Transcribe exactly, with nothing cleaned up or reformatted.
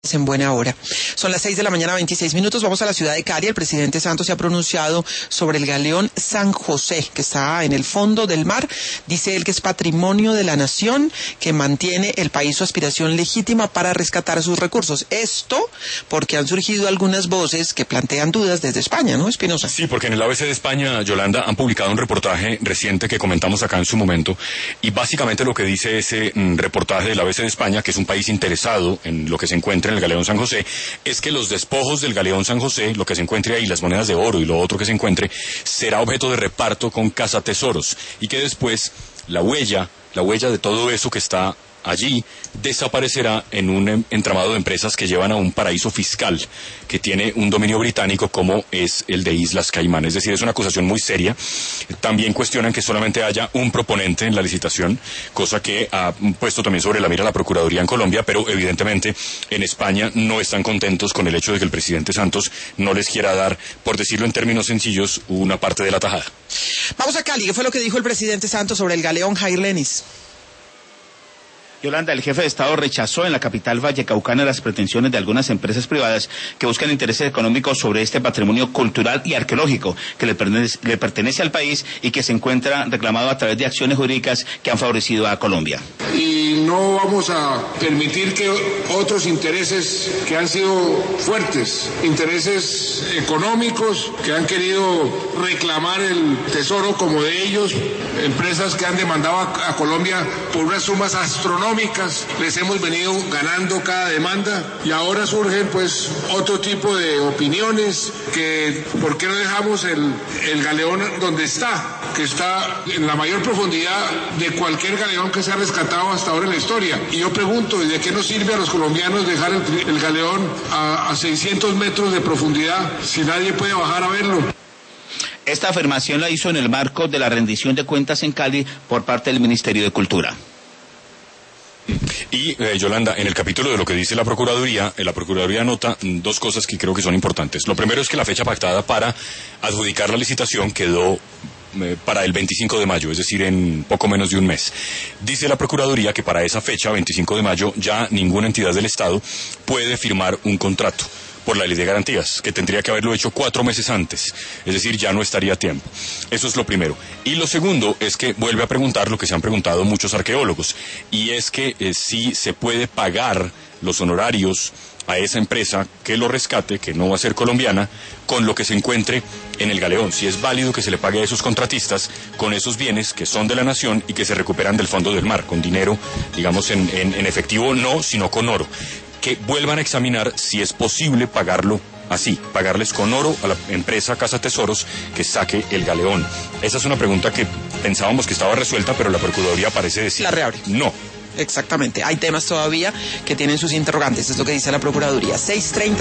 En buena hora. Son las seis de la mañana, veintiséis minutos. Vamos a la ciudad de Cali. El presidente Santos se ha pronunciado sobre el galeón San José, que está en el fondo del mar. Dice él que es patrimonio de la nación, que mantiene el país su aspiración legítima para rescatar sus recursos. Esto porque han surgido algunas voces que plantean dudas desde España, ¿no, Espinosa? Sí, porque en el A B C de España, Yolanda, han publicado un reportaje reciente que comentamos acá en su momento, y básicamente lo que dice ese mm, reportaje del A B C de España, que es un país interesado en lo que se encuentra en el galeón San José, es que los despojos del galeón San José, lo que se encuentre ahí, las monedas de oro y lo otro que se encuentre, será objeto de reparto con cazatesoros, y que después la huella, la huella de todo eso que está allí desaparecerá en un entramado de empresas que llevan a un paraíso fiscal que tiene un dominio británico como es el de Islas Caimán. Es decir, es una acusación muy seria. También cuestionan que solamente haya un proponente en la licitación, cosa que ha puesto también sobre la mira la Procuraduría en Colombia, pero evidentemente en España no están contentos con el hecho de que el presidente Santos no les quiera dar, por decirlo en términos sencillos, una parte de la tajada. Vamos a Cali. ¿Qué fue lo que dijo el presidente Santos sobre el galeón Jair Lenis? Yolanda, el jefe de Estado rechazó en la capital vallecaucana las pretensiones de algunas empresas privadas que buscan intereses económicos sobre este patrimonio cultural y arqueológico que le pertenece, le pertenece al país y que se encuentra reclamado a través de acciones jurídicas que han favorecido a Colombia. Y no vamos a permitir que otros intereses que han sido fuertes, intereses económicos que han querido reclamar el tesoro como de ellos, empresas que han demandado a, a Colombia por unas sumas astronómicas, les hemos venido ganando cada demanda y ahora surgen pues otro tipo de opiniones que ¿por qué no dejamos el, el galeón donde está? Que está en la mayor profundidad de cualquier galeón que se ha rescatado hasta ahora en la historia. Y yo pregunto, ¿y de qué nos sirve a los colombianos dejar el, el galeón a, a seiscientos metros de profundidad si nadie puede bajar a verlo? Esta afirmación la hizo en el marco de la rendición de cuentas en Cali por parte del Ministerio de Cultura. Y, eh, Yolanda, en el capítulo de lo que dice la Procuraduría, eh, la Procuraduría nota mm, dos cosas que creo que son importantes. Lo primero es que la fecha pactada para adjudicar la licitación quedó eh, para el veinticinco de mayo, es decir, en poco menos de un mes. Dice la Procuraduría que para esa fecha, veinticinco de mayo, ya ninguna entidad del Estado puede firmar un contrato por la ley de garantías, que tendría que haberlo hecho cuatro meses antes, es decir, ya no estaría a tiempo. Eso es lo primero. Y lo segundo es que vuelve a preguntar lo que se han preguntado muchos arqueólogos, y es que eh, si se puede pagar los honorarios a esa empresa que lo rescate, que no va a ser colombiana, con lo que se encuentre en el galeón. Si es válido que se le pague a esos contratistas con esos bienes que son de la nación y que se recuperan del fondo del mar, con dinero, digamos, en, en, en efectivo no, sino con oro. Que vuelvan a examinar si es posible pagarlo así, pagarles con oro a la empresa Casa Tesoros que saque el galeón. Esa es una pregunta que pensábamos que estaba resuelta, pero la Procuraduría parece decir la reabre. No. Exactamente, hay temas todavía que tienen sus interrogantes, es lo que dice la Procuraduría. seis treinta.